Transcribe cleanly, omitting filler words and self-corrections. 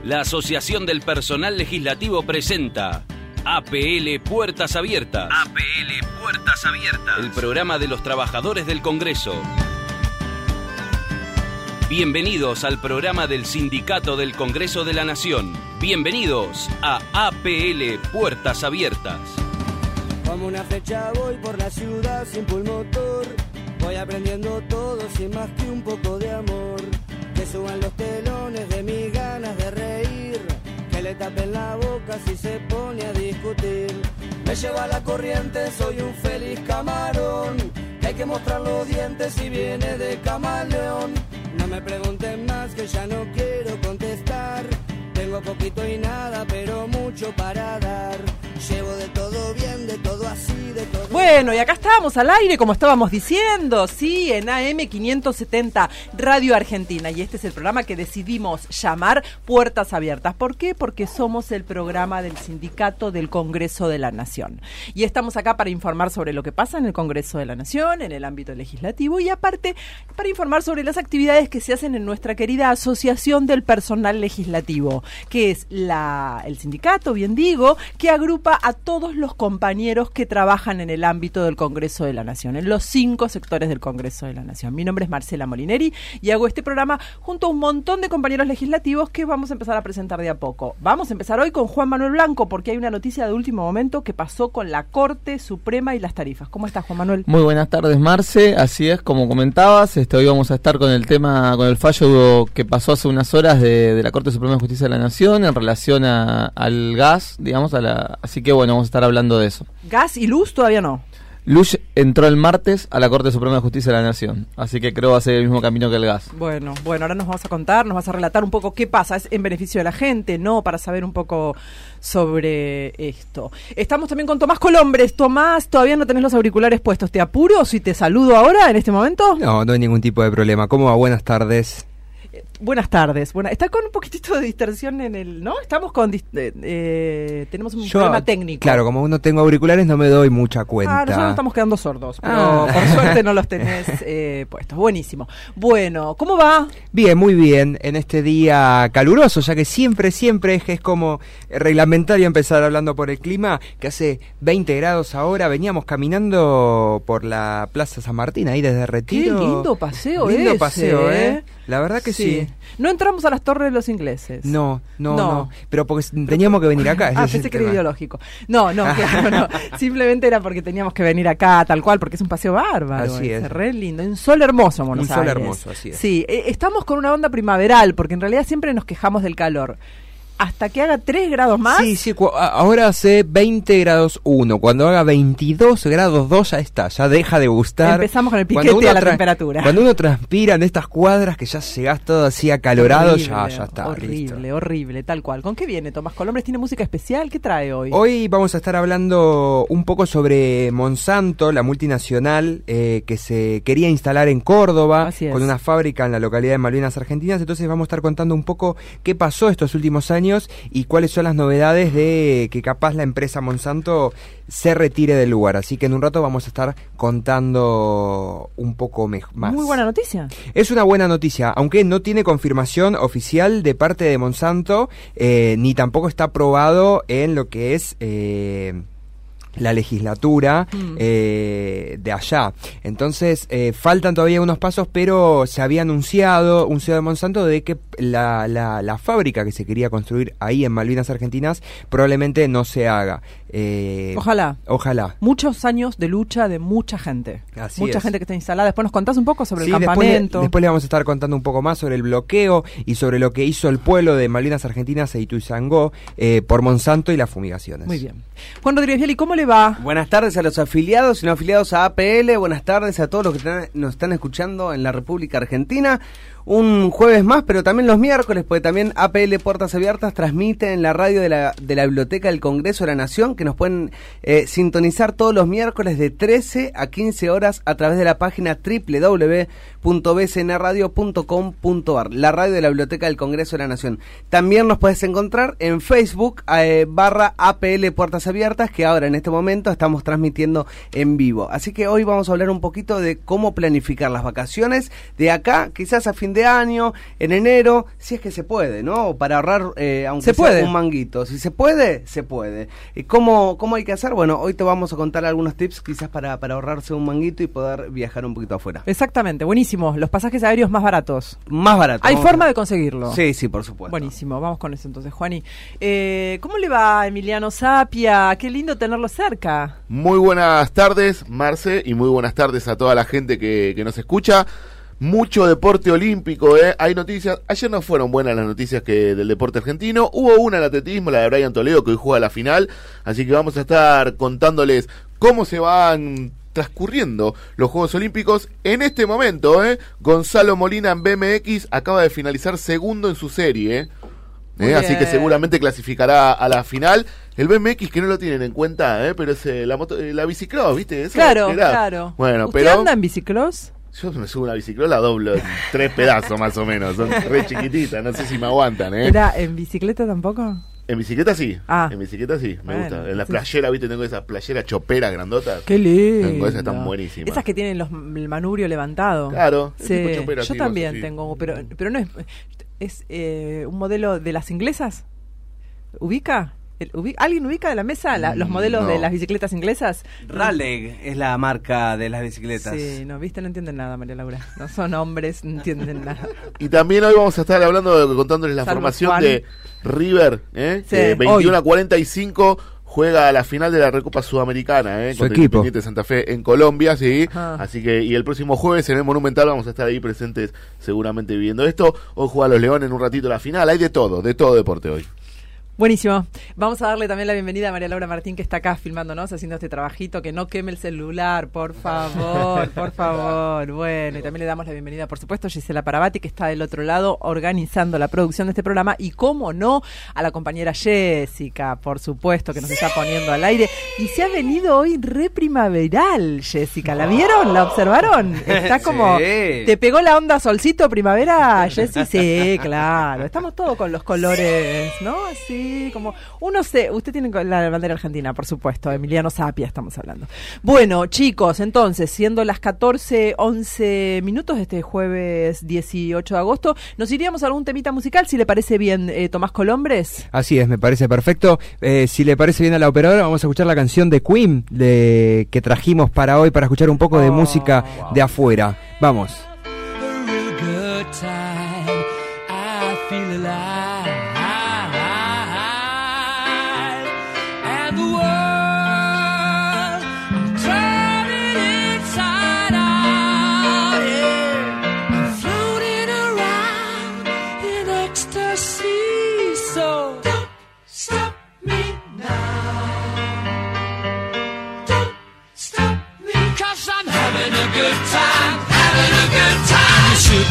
La Asociación del Personal Legislativo presenta APL Puertas Abiertas. APL Puertas Abiertas. El programa de los trabajadores del Congreso. Bienvenidos al programa del Sindicato del Congreso de la Nación. Bienvenidos a APL Puertas Abiertas. Como una flecha voy por la ciudad sin pulmotor. Voy aprendiendo todo sin más que un poco de amor. Que suban los telones de mis ganas de reír. Que le tapen la boca si se pone a discutir. Me lleva la corriente, soy un feliz camarón. Que hay que mostrar los dientes si viene de camaleón. No me pregunten más que ya no quiero contestar. Tengo poquito y nada, pero mucho para dar. Llevo de todo bien, de todo así, de todo... Bueno, y acá estábamos al aire, como estábamos diciendo, sí, en AM570 Radio Argentina. Y este es el programa que decidimos llamar Puertas Abiertas. ¿Por qué? Porque somos el programa del Sindicato del Congreso de la Nación. Y estamos acá para informar sobre lo que pasa en el Congreso de la Nación, en el ámbito legislativo, y aparte para informar sobre las actividades que se hacen en nuestra querida Asociación del Personal Legislativo, que es el sindicato, bien digo, que agrupa a todos los compañeros que trabajan en el ámbito del Congreso de la Nación, en los 5 sectores del Congreso de la Nación. Mi nombre es Marcela Molineri y hago este programa junto a un montón de compañeros legislativos que vamos a empezar a presentar de a poco. Vamos a empezar hoy con Juan Manuel Blanco, porque hay una noticia de último momento que pasó con la Corte Suprema y las tarifas. ¿Cómo estás, Juan Manuel? Muy buenas tardes, Marce. Así es, como comentabas, hoy vamos a estar con el tema, con el fallo que pasó hace unas horas de la Corte Suprema de Justicia de la Nación en relación al gas, digamos, así que bueno, vamos a estar hablando de eso. ¿Gas y luz todavía no? Luz entró el martes a la Corte Suprema de Justicia de la Nación, así que creo va a ser el mismo camino que el gas. Bueno, ahora nos vas a contar, nos vas a relatar un poco qué pasa, es en beneficio de la gente, ¿no? Para saber un poco sobre esto. Estamos también con Tomás Colombres. Tomás, todavía no tenés los auriculares puestos, ¿te apuro si te saludo ahora, en este momento? No hay ningún tipo de problema. ¿Cómo va? Buenas tardes. Buenas tardes. Está con un poquitito de distorsión en el... ¿No? Estamos con... tenemos un problema técnico. Claro, como no tengo auriculares no me doy mucha cuenta. Nosotros nos estamos quedando sordos, pero por suerte no los tenés puestos. Buenísimo. Bueno, ¿cómo va? Bien, muy bien. En este día caluroso, ya que siempre es como reglamentario empezar hablando por el clima, que hace 20 grados ahora. Veníamos caminando por la Plaza San Martín, ahí desde Retiro. Qué lindo paseo lindo paseo, La verdad que sí. No entramos a las Torres de los Ingleses. No. Pero porque teníamos que venir acá. Pensé que era ideológico. No, claro, no. Simplemente era porque teníamos que venir acá, tal cual, porque es un paseo bárbaro. Así es. Re lindo. Un sol hermoso, Buenos Aires. Un sol hermoso, así es. Sí, estamos con una onda primaveral, porque en realidad siempre nos quejamos del calor. Hasta que haga 3 grados más. Sí, ahora hace 20 grados 1. Cuando haga 22 grados 2 ya está, ya deja de gustar. Empezamos con el piquete a la temperatura. Cuando uno transpira en estas cuadras que ya llegás todo así acalorado, ya está. Horrible, tal cual. ¿Con qué viene Tomás Colombres? ¿Tiene música especial? ¿Qué trae hoy? Hoy vamos a estar hablando un poco sobre Monsanto, la multinacional que se quería instalar en Córdoba, con una fábrica en la localidad de Malvinas Argentinas. Entonces vamos a estar contando un poco qué pasó estos últimos años y cuáles son las novedades de que capaz la empresa Monsanto se retire del lugar. Así que en un rato vamos a estar contando un poco más. Muy buena noticia. Es una buena noticia, aunque no tiene confirmación oficial de parte de Monsanto, ni tampoco está aprobado en lo que es... la legislatura de allá. Entonces faltan todavía unos pasos, pero se había anunciado un CEO de Monsanto de que la fábrica que se quería construir ahí en Malvinas Argentinas probablemente no se haga. Ojalá. Muchos años de lucha de mucha gente. Mucha gente que está instalada. Después nos contás un poco sobre el campamento. Después le vamos a estar contando un poco más sobre el bloqueo y sobre lo que hizo el pueblo de Malvinas Argentinas e Ituzaingó por Monsanto y las fumigaciones. Muy bien. Juan Rodríguez Viali, ¿cómo le va? Buenas tardes a los afiliados y no afiliados a APL. Buenas tardes a todos los que nos están escuchando en la República Argentina. Un jueves más, pero también los miércoles, porque también APL Puertas Abiertas transmite en la radio de la Biblioteca del Congreso de la Nación, que nos pueden sintonizar todos los miércoles de 13 a 15 horas a través de la página www.bcnradio.com.ar, la radio de la Biblioteca del Congreso de la Nación. También nos puedes encontrar en Facebook /APL Puertas Abiertas, que ahora en este momento estamos transmitiendo en vivo. Así que hoy vamos a hablar un poquito de cómo planificar las vacaciones de acá, quizás a fin de año, en enero, si es que se puede, ¿no? Para ahorrar, aunque sea un manguito. Si se puede, se puede. ¿Cómo hay que hacer? Bueno, hoy te vamos a contar algunos tips quizás para ahorrarse un manguito y poder viajar un poquito afuera. Exactamente, buenísimo. Los pasajes aéreos más baratos. Más baratos. ¿Hay forma de conseguirlo? Sí, por supuesto. Buenísimo, vamos con eso entonces, Juani. ¿Cómo le va a Emiliano Sapia? Qué lindo tenerlo cerca. Muy buenas tardes, Marce, y muy buenas tardes a toda la gente que nos escucha. Mucho deporte olímpico, hay noticias. Ayer no fueron buenas las noticias del deporte argentino. Hubo una en atletismo, la de Brian Toledo, que hoy juega la final. Así que vamos a estar contándoles cómo se van transcurriendo los Juegos Olímpicos. En este momento, Gonzalo Molina en BMX acaba de finalizar segundo en su serie, así que seguramente clasificará a la final. El BMX que no lo tienen en cuenta, pero es la bicicross, ¿viste? Eso claro. Bueno, ¿Usted anda en bicicross? Yo me subo una bicicross, la doblo en 3 pedazos más o menos. Son re chiquititas, no sé si me aguantan, ¿En bicicleta tampoco? En bicicleta sí, me gusta. En la playera, ¿viste? Tengo esas playeras choperas grandotas. ¡Qué lindo! Tengo esas, están buenísimas. Esas que tienen el manubrio levantado. Claro, sí. Chopera, yo también tengo, pero no es un modelo de las inglesas. ¿Ubica? ¿Alguien ubica de la mesa los modelos de las bicicletas inglesas? Raleigh es la marca de las bicicletas. Sí, no entienden nada, María Laura. No son hombres, no entienden nada. Y también hoy vamos a estar contándoles la formación Juan. De River, que 21-45 juega a la final de la Recopa Sudamericana, contra el Independiente de Santa Fe en Colombia, sí. Ajá. Así que, y el próximo jueves en el Monumental vamos a estar ahí presentes seguramente viviendo esto. Hoy juega los Leones en un ratito la final. Hay de todo deporte hoy. Buenísimo. Vamos a darle también la bienvenida a María Laura Martín, que está acá filmándonos, haciendo este trabajito, que no queme el celular, por favor, por favor. Bueno, y también le damos la bienvenida, por supuesto, a Gisela Parabati, que está del otro lado organizando la producción de este programa, y cómo no, a la compañera Jessica, por supuesto, que nos está poniendo al aire. Y se ha venido hoy re primaveral, Jessica. ¿La vieron? ¿La observaron? Está como... Sí. ¿Te pegó la onda solcito primavera, Jessy? Sí, claro. Estamos todos con los colores, ¿no? Sí. Como usted tiene la bandera argentina, por supuesto, Emiliano Sapia estamos hablando. Bueno, chicos, entonces, siendo las 14:11 de este jueves 18 de agosto, nos iríamos a algún temita musical, si le parece bien, Tomás Colombres. Así es, me parece perfecto. Si le parece bien a la operadora, vamos a escuchar la canción de Queen que trajimos para hoy, para escuchar un poco de música de afuera. Vamos. Good time.